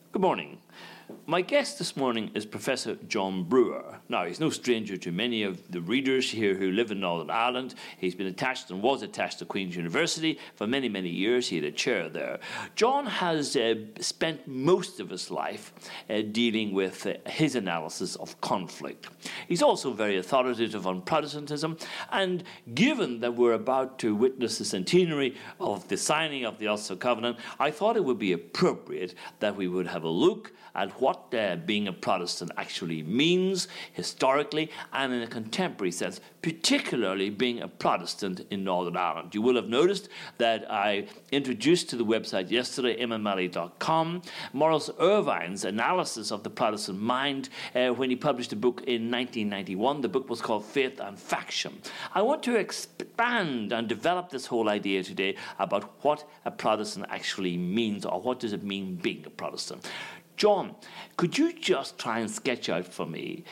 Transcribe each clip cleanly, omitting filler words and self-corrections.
Good morning. My guest this morning is Professor John Brewer. Now, he's no stranger to many of the readers here who live in Northern Ireland. He's been attached and was attached to Queen's University for many, many years. He had a chair there. John has spent most of his life dealing with his analysis of conflict. He's also very authoritative on Protestantism, and given that we're about to witness the centenary of the signing of the Ulster Covenant, I thought it would be appropriate that we would have a look at what being a Protestant actually means historically and in a contemporary sense, particularly being a Protestant in Northern Ireland. You will have noticed that I introduced to the website yesterday, immamalley.com, Maurice Irvine's analysis of the Protestant mind when he published a book in 1991. The book was called Faith and Faction. I want to expand and develop this whole idea today about what a Protestant actually means, or what does it mean being a Protestant. John, could you just try and sketch out for me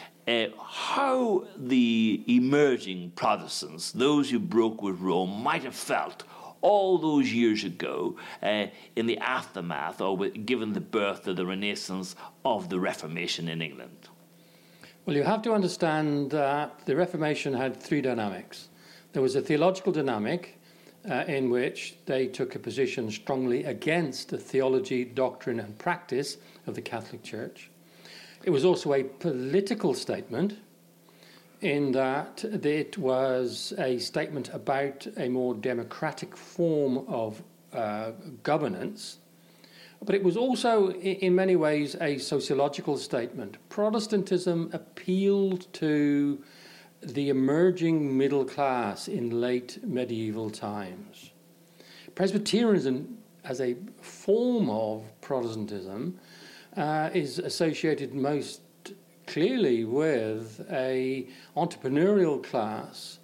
how the emerging Protestants, those who broke with Rome, might have felt all those years ago in the aftermath, or given the birth of the Renaissance of the Reformation in England? Well, you have to understand that the Reformation had three dynamics. There was a theological dynamic, in which they took a position strongly against the theology, doctrine and practice of the Catholic Church. It was also a political statement in that it was a statement about a more democratic form of governance, but it was also in many ways a sociological statement. Protestantism appealed to the emerging middle class in late medieval times. Presbyterianism, as a form of Protestantism, is associated most clearly with an entrepreneurial class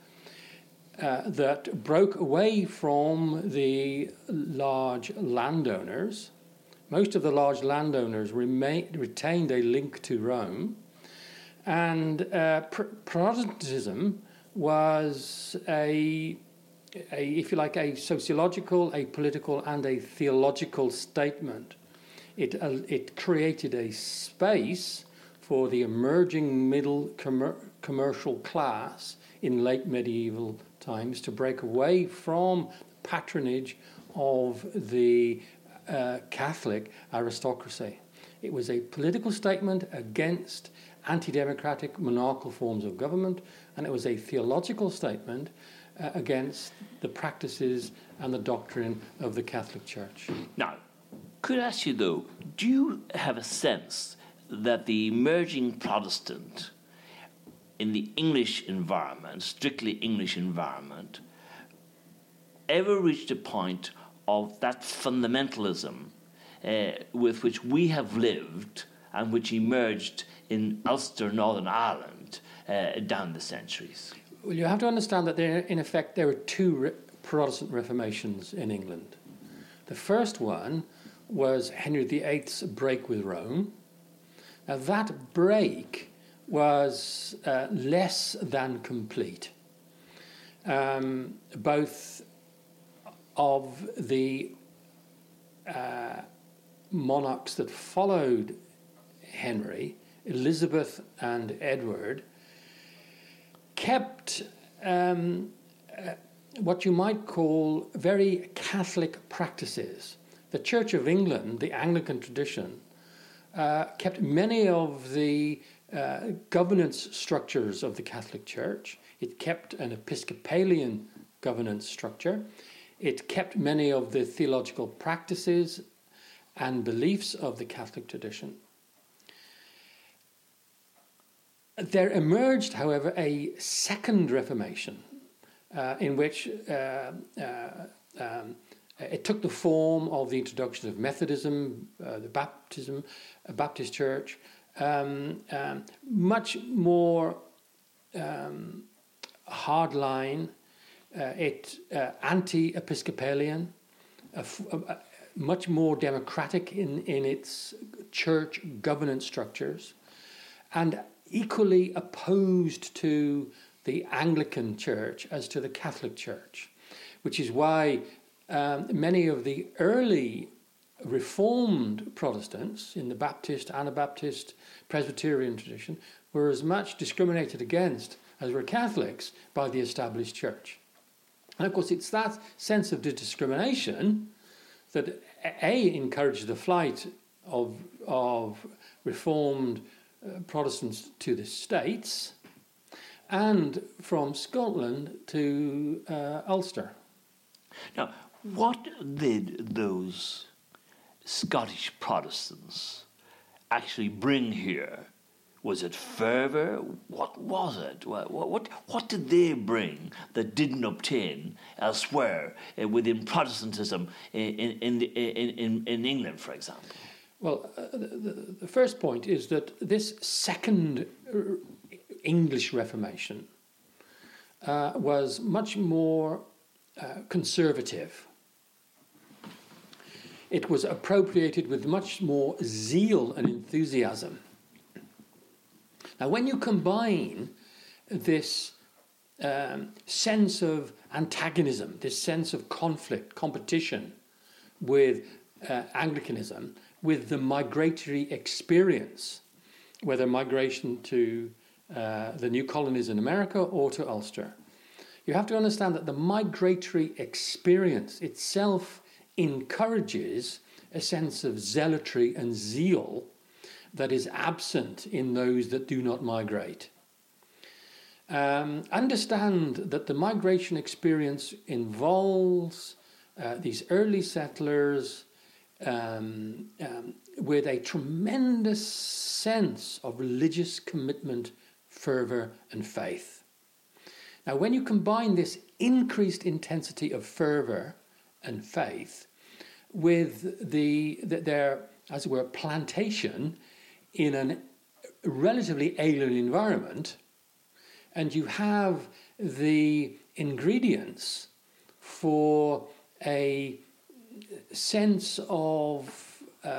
that broke away from the large landowners. Most of the large landowners retained a link to Rome. And Protestantism was if you like, a sociological, a political, and a theological statement. It created a space for the emerging middle commercial class in late medieval times to break away from the patronage of the Catholic aristocracy. It was a political statement against anti-democratic monarchical forms of government, and it was a theological statement against the practices and the doctrine of the Catholic Church. Now, could I ask you though, do you have a sense that the emerging Protestant in the English environment, strictly English environment, ever reached a point of that fundamentalism with which we have lived and which emerged in Ulster, Northern Ireland, down the centuries? Well, you have to understand that there were two Protestant Reformations in England. The first one was Henry VIII's break with Rome. Now, that break was less than complete. Both of the monarchs that followed Henry, Elizabeth and Edward, kept what you might call very Catholic practices. The Church of England, the Anglican tradition, kept many of the governance structures of the Catholic Church. It kept an Episcopalian governance structure. It kept many of the theological practices and beliefs of the Catholic tradition. There emerged, however, a second Reformation in which it took the form of the introduction of Methodism, the Baptist Church, much more hardline, anti-Episcopalian, much more democratic in its church governance structures, and equally opposed to the Anglican Church as to the Catholic Church, which is why many of the early Reformed Protestants in the Baptist, Anabaptist, Presbyterian tradition were as much discriminated against as were Catholics by the established church. And of course, it's that sense of discrimination that encouraged the flight of Reformed Protestants to the States and from Scotland to Ulster. Now, what did those Scottish Protestants actually bring here? Was it fervour? What was it? What did they bring that didn't obtain elsewhere within Protestantism in England, for example? Well, the first point is that this second English Reformation was much more conservative. It was appropriated with much more zeal and enthusiasm. Now, when you combine this sense of antagonism, this sense of conflict, competition with Anglicanism, with the migratory experience, whether migration to the new colonies in America or to Ulster, you have to understand that the migratory experience itself encourages a sense of zealotry and zeal that is absent in those that do not migrate. Understand that the migration experience involves these early settlers with a tremendous sense of religious commitment, fervour and faith. Now, when you combine this increased intensity of fervour and faith with their, as it were, plantation in a relatively alien environment, and you have the ingredients for a sense of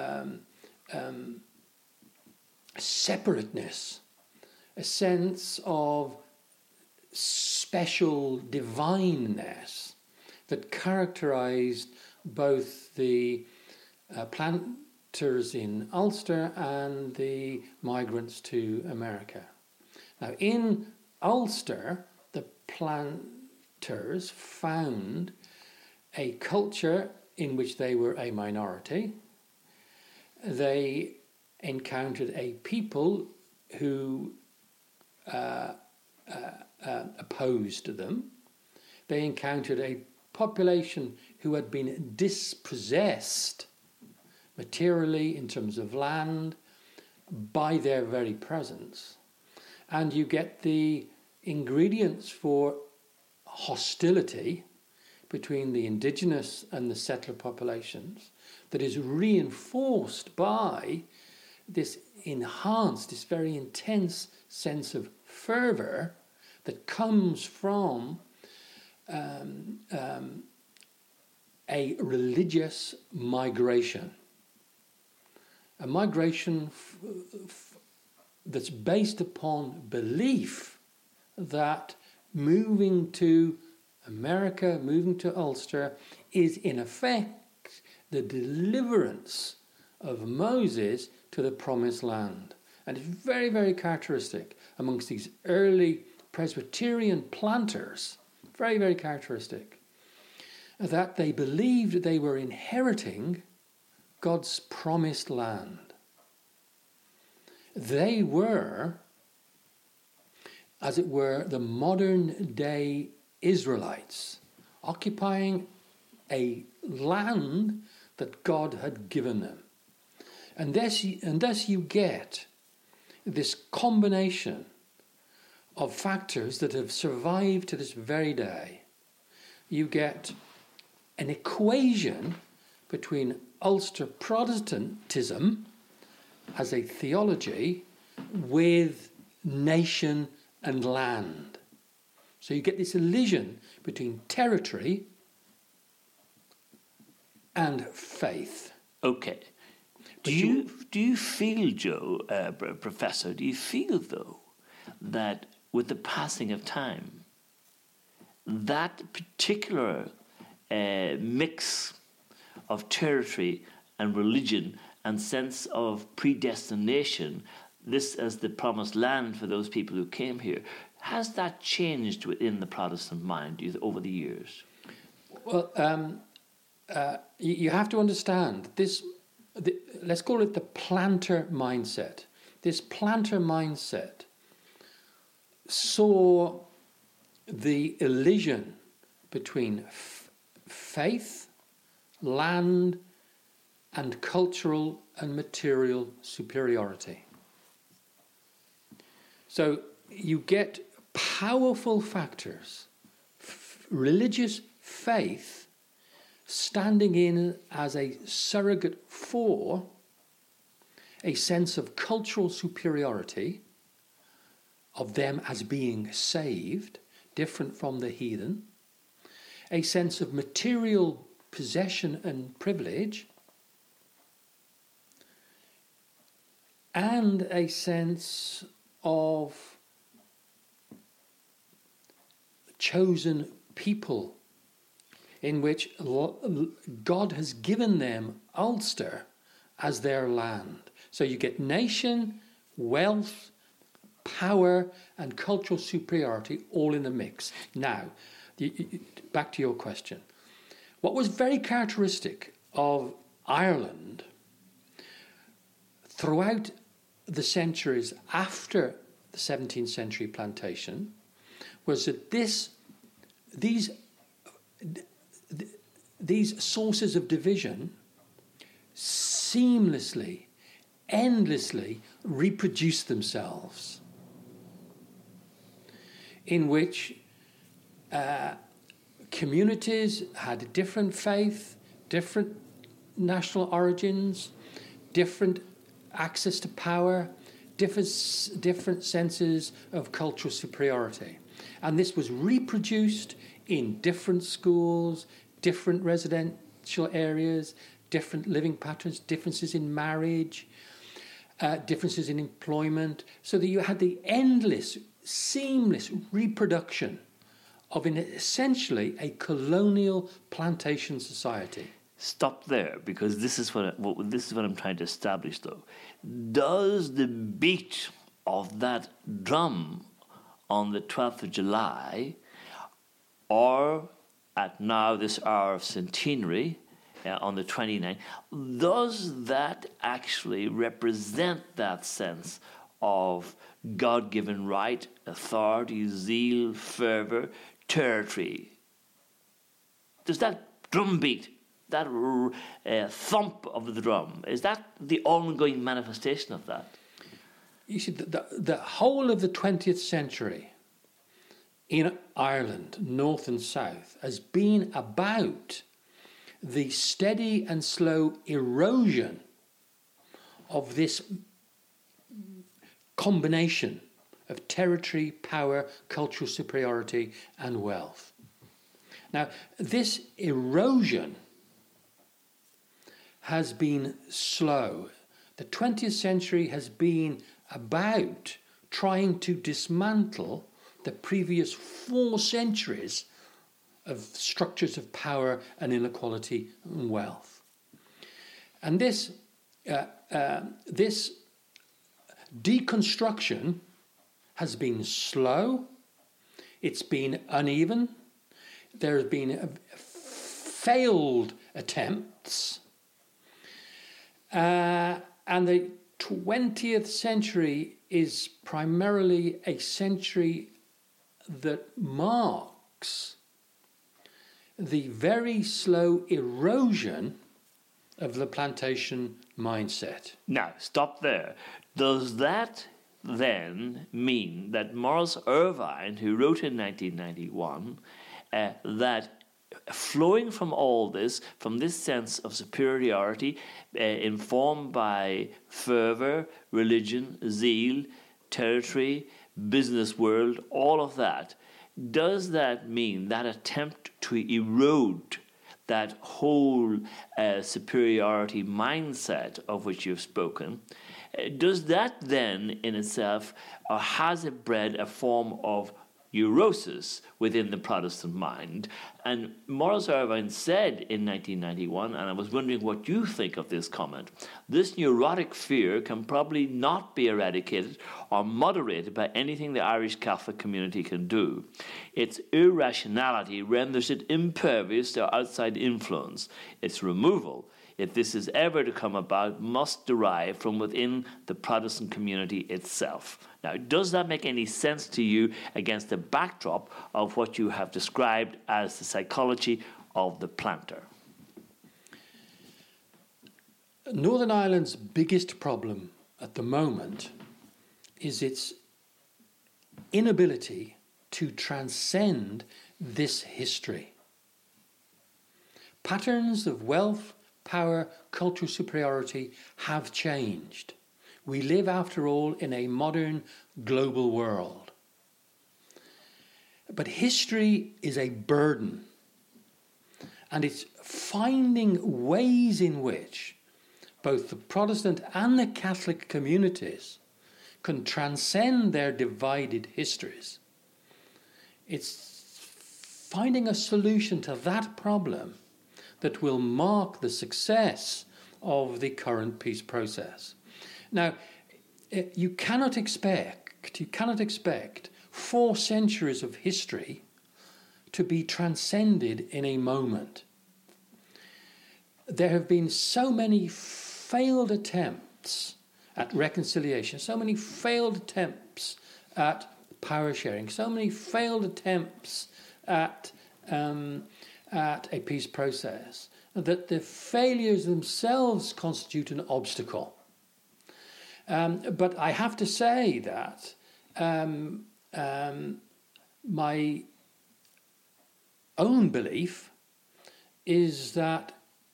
separateness, a sense of special divineness that characterized both the planters in Ulster and the migrants to America. Now, in Ulster, the planters found a culture in which they were a minority. They encountered a people who opposed them. They encountered a population who had been dispossessed materially in terms of land by their very presence. And you get the ingredients for hostility between the indigenous and the settler populations that is reinforced by this enhanced, this very intense sense of fervour that comes from a religious migration. A migration that's based upon belief that moving to America, moving to Ulster, is in effect the deliverance of Moses to the promised land. And it's very, very characteristic amongst these early Presbyterian planters, very, very characteristic, that they believed they were inheriting God's promised land. They were, as it were, the modern day Israelites, occupying a land that God had given them. And thus you get this combination of factors that have survived to this very day. You get an equation between Ulster Protestantism as a theology with nation and land. So you get this elision between territory and faith. Okay. Do you feel, Joe, Professor, do you feel, though, that with the passing of time, that particular mix of territory and religion and sense of predestination, this as the promised land for those people who came here, has that changed within the Protestant mind over the years? Well, you have to understand this. Let's call it the planter mindset. This planter mindset saw the elision between faith, land, and cultural and material superiority. So you get powerful factors, religious faith standing in as a surrogate for a sense of cultural superiority, of them as being saved, different from the heathen, a sense of material possession and privilege, and a sense of chosen people in which God has given them Ulster as their land. So you get nation, wealth, power, and cultural superiority all in the mix. Now, back to your question. What was very characteristic of Ireland throughout the centuries after the 17th century plantation was that these sources of division seamlessly, endlessly reproduce themselves, in which communities had different faith, different national origins, different access to power, different senses of cultural superiority. And this was reproduced in different schools, different residential areas, different living patterns, differences in marriage, differences in employment, so that you had the endless, seamless reproduction of essentially a colonial plantation society. Stop there, because this is what I'm trying to establish, though. Does the beat of that drum on the 12th of July, or at now this hour of centenary, on the 29th, does that actually represent that sense of God-given right, authority, zeal, fervour, territory? Does that drum beat, that thump of the drum, is that the ongoing manifestation of that? You see, the whole of the 20th century in Ireland, north and south, has been about the steady and slow erosion of this combination of territory, power, cultural superiority, and wealth. Now, this erosion has been slow. The 20th century has been about trying to dismantle the previous 4 centuries of structures of power and inequality and wealth. And this deconstruction has been slow, it's been uneven, there have been failed attempts, and the 20th century is primarily a century that marks the very slow erosion of the plantation mindset. Now, stop there. Does that then mean that Morris Irvine, who wrote in 1991, that flowing from all this, from this sense of superiority, informed by fervour, religion, zeal, territory, business world, all of that, does that mean that attempt to erode that whole superiority mindset of which you've spoken, does that then in itself, or has it bred a form of neurosis within the Protestant mind. And Morris Irvine said in 1991, and I was wondering what you think of this comment, this neurotic fear can probably not be eradicated or moderated by anything the Irish Catholic community can do. Its irrationality renders it impervious to outside influence. Its removal, if this is ever to come about, must derive from within the Protestant community itself. Now, does that make any sense to you against the backdrop of what you have described as the psychology of the planter? Northern Ireland's biggest problem at the moment is its inability to transcend this history. Patterns of wealth, power, cultural superiority have changed. We live, after all, in a modern global world. But history is a burden, and it's finding ways in which both the Protestant and the Catholic communities can transcend their divided histories. It's finding a solution to that problem that will mark the success of the current peace process. Now, you cannot expect 4 centuries of history to be transcended in a moment. There have been so many failed attempts at reconciliation, so many failed attempts at power sharing, so many failed attempts at a peace process, that the failures themselves constitute an obstacle. But I have to say that my own belief is that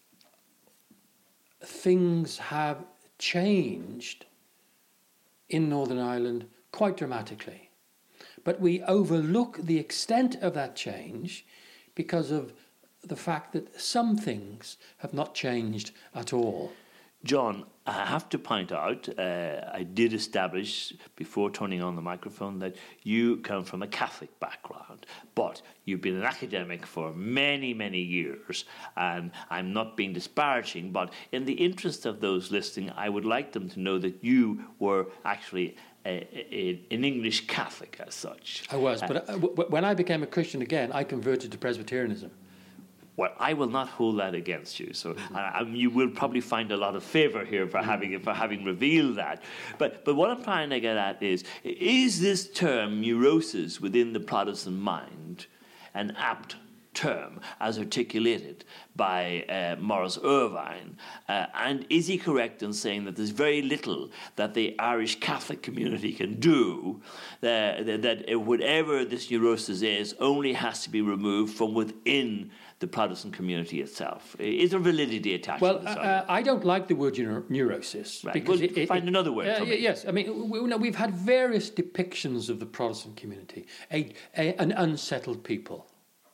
things have changed in Northern Ireland quite dramatically. But we overlook the extent of that change because of the fact that some things have not changed at all. John, I have to point out, I did establish before turning on the microphone that you come from a Catholic background, but you've been an academic for many, many years, and I'm not being disparaging, but in the interest of those listening, I would like them to know that you were actually an English Catholic as such. I was, but when I became a Christian again, I converted to Presbyterianism. Well, I will not hold that against you. So you will probably find a lot of favour here for having revealed that. But what I'm trying to get at is this term neurosis within the Protestant mind an apt term as articulated by Morris Irvine? And is he correct in saying that there's very little that the Irish Catholic community can do, that whatever this neurosis is only has to be removed from within the Protestant community itself? Is there validity attached to this? I don't like the word neurosis. Right. Because find another word for me. Yes, I mean, we've had various depictions of the Protestant community, an unsettled people,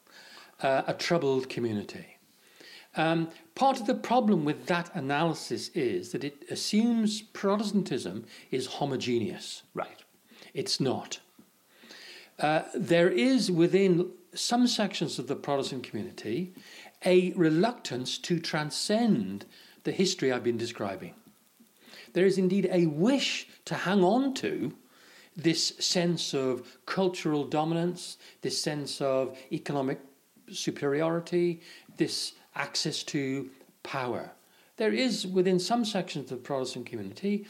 a troubled community. Part of the problem with that analysis is that it assumes Protestantism is homogeneous. Right. It's not. There is within some sections of the Protestant community a reluctance to transcend the history I've been describing. There is indeed a wish to hang on to this sense of cultural dominance, this sense of economic superiority, this access to power. There is within some sections of the Protestant community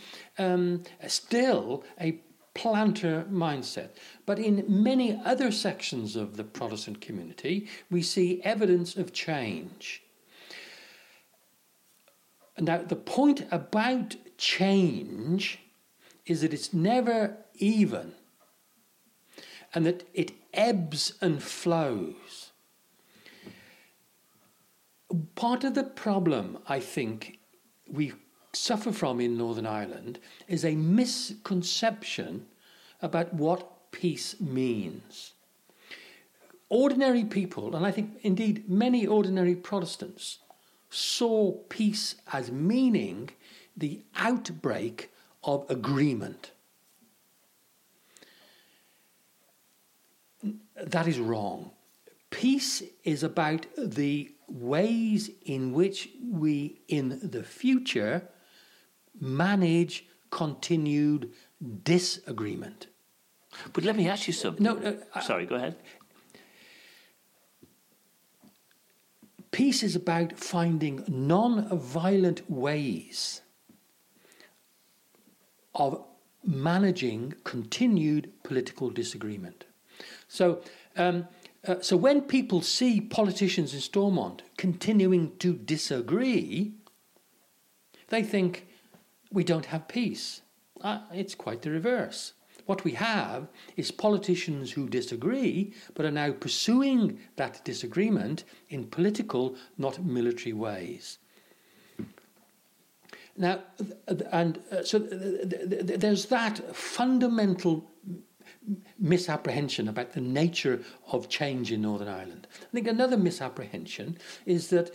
still a planter mindset. But in many other sections of the Protestant community, we see evidence of change. Now, the point about change is that it's never even, and that it ebbs and flows. Part of the problem, I think, we suffer from in Northern Ireland is a misconception about what peace means. Ordinary people, and I think indeed many ordinary Protestants, saw peace as meaning the outbreak of agreement. That is wrong. Peace is about the ways in which we, in the future, manage continued disagreement. But let me ask you something. No, sorry, go ahead. Peace is about finding non-violent ways of managing continued political disagreement. So when people see politicians in Stormont continuing to disagree, they think we don't have peace. It's quite the reverse. What we have is politicians who disagree, but are now pursuing that disagreement in political, not military ways. Now, so there's that fundamental misapprehension about the nature of change in Northern Ireland. I think another misapprehension is that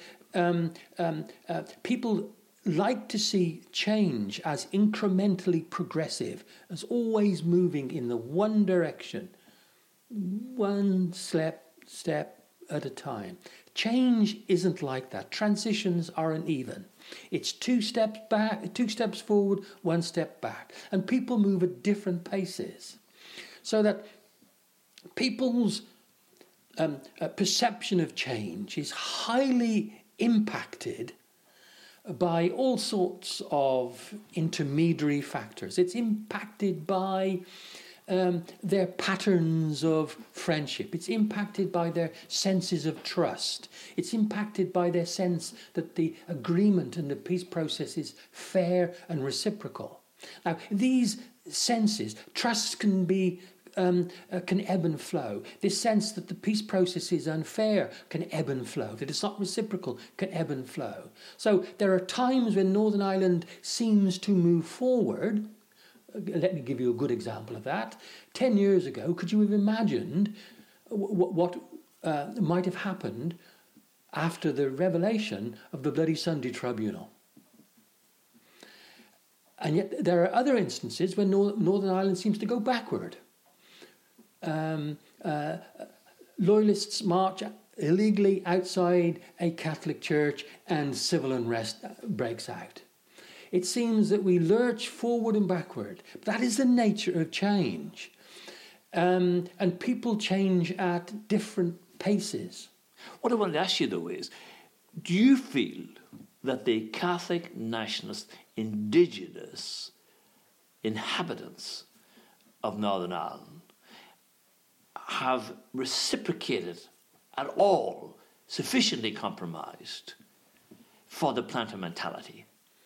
people like to see change as incrementally progressive, as always moving in the one direction, one step at a time. Change isn't like that. Transitions aren't even. It's 2 steps back, 2 steps forward, 1 step back. And people move at different paces. So that people's perception of change is highly impacted by all sorts of intermediary factors. It's impacted by their patterns of friendship. It's impacted by their senses of trust. It's impacted by their sense that the agreement and the peace process is fair and reciprocal. Now, these senses, trust can ebb and flow. This sense that the peace process is unfair can ebb and flow, that it's not reciprocal can ebb and flow. So there are times when Northern Ireland seems to move forward. Let me give you a good example of that. 10 years ago, could you have imagined what might have happened after the revelation of the Bloody Sunday Tribunal? And yet there are other instances when Northern Ireland seems to go backward. Loyalists march illegally outside a Catholic church and civil unrest breaks out. It seems that we lurch forward and backward. That is the nature of change. And people change at different paces. What I wanted to ask you, though, is, do you feel that the Catholic nationalist indigenous inhabitants of Northern Ireland have reciprocated at all, sufficiently compromised for the planter mentality?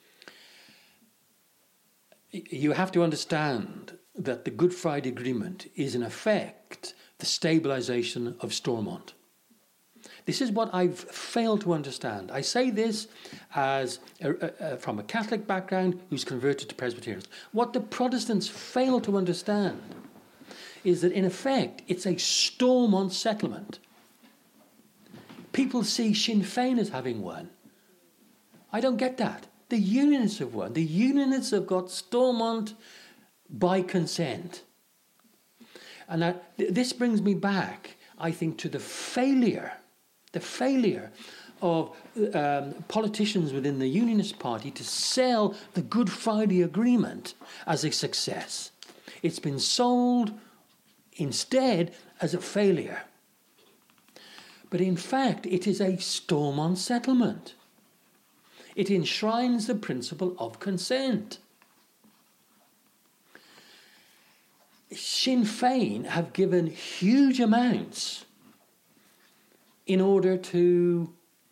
You have to understand that the Good Friday Agreement is in effect the stabilisation of Stormont. This is what I've failed to understand. I say this as from a Catholic background who's converted to Presbyterians. What the Protestants fail to understand is that in effect it's a Stormont settlement. People see Sinn Féin as having won. I don't get that. The Unionists have won. The Unionists have got Stormont by consent. And now, this brings me back, I think, to the failure of politicians within the Unionist Party to sell the Good Friday Agreement as a success. It's been sold instead as a failure. But in fact, it is a Stormont settlement. It enshrines the principle of consent. Sinn Féin have given huge amounts in order to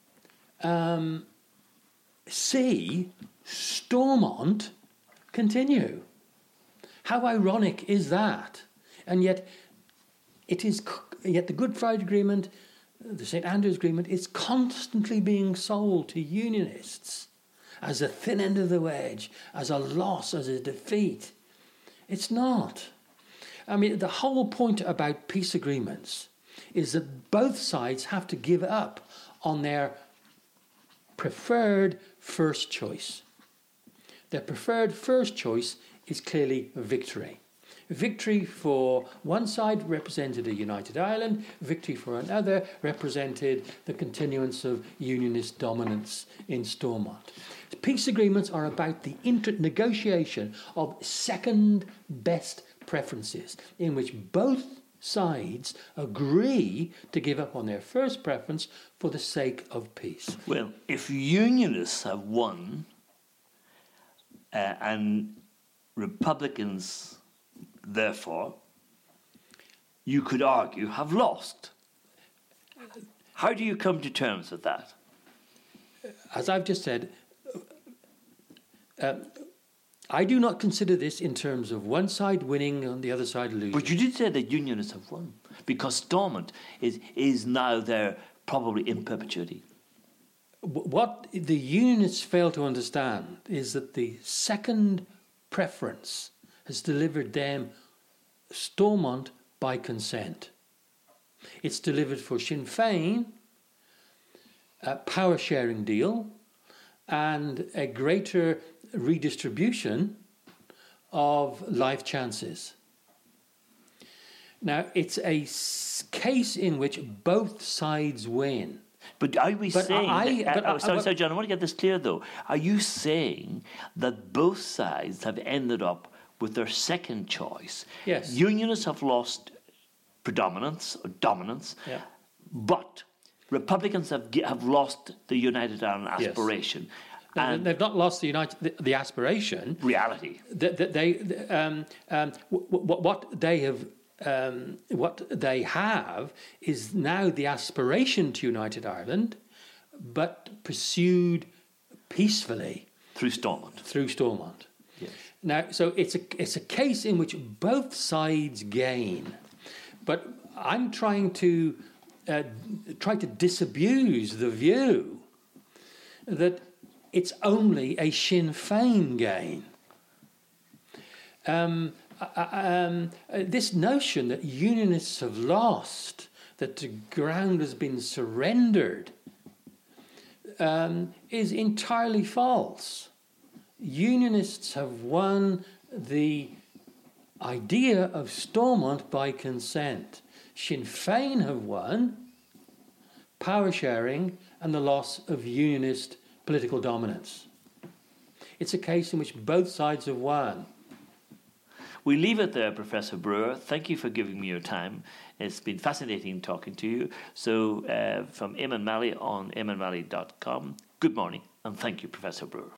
see Stormont continue. How ironic is that? And yet the Good Friday Agreement, the St Andrews Agreement, is constantly being sold to Unionists as a thin end of the wedge, as a loss, as a defeat. It's not. I mean, the whole point about peace agreements is that both sides have to give up on their preferred first choice. Their preferred first choice is clearly victory. Victory for one side represented a united Ireland, victory for another represented the continuance of unionist dominance in Stormont. Peace agreements are about the negotiation of second best preferences, in which both sides agree to give up on their first preference for the sake of peace. Well, if Unionists have won and Republicans, therefore, you could argue, have lost. How do you come to terms with that? As I've just said, I do not consider this in terms of one side winning and the other side losing. But you did say that Unionists have won, because Stormont is now there probably in perpetuity. What the Unionists fail to understand is that the second preference has delivered them Stormont by consent. It's delivered for Sinn Féin a power sharing deal and a greater redistribution of life chances. Now, it's a case in which both sides win. But are we saying... Sorry, John, I want to get this clear, though. Are you saying that both sides have ended up with their second choice? Yes. Unionists have lost predominance or dominance, yeah. But Republicans have lost the United Ireland aspiration. Yes. And they've not lost the aspiration. Reality. What they have is now the aspiration to united Ireland, but pursued peacefully through Stormont. Yes. Now, so it's a case in which both sides gain, but I'm trying to disabuse the view that it's only a Sinn Féin gain. This notion that Unionists have lost, that the ground has been surrendered, is entirely false. Unionists have won the idea of Stormont by consent. Sinn Féin have won power sharing and the loss of Unionist political dominance. It's a case in which both sides have won. We leave it there, Professor Brewer. Thank you for giving me your time. It's been fascinating talking to you. So from Eamon Malley on eamonmalley.com, good morning and thank you, Professor Brewer.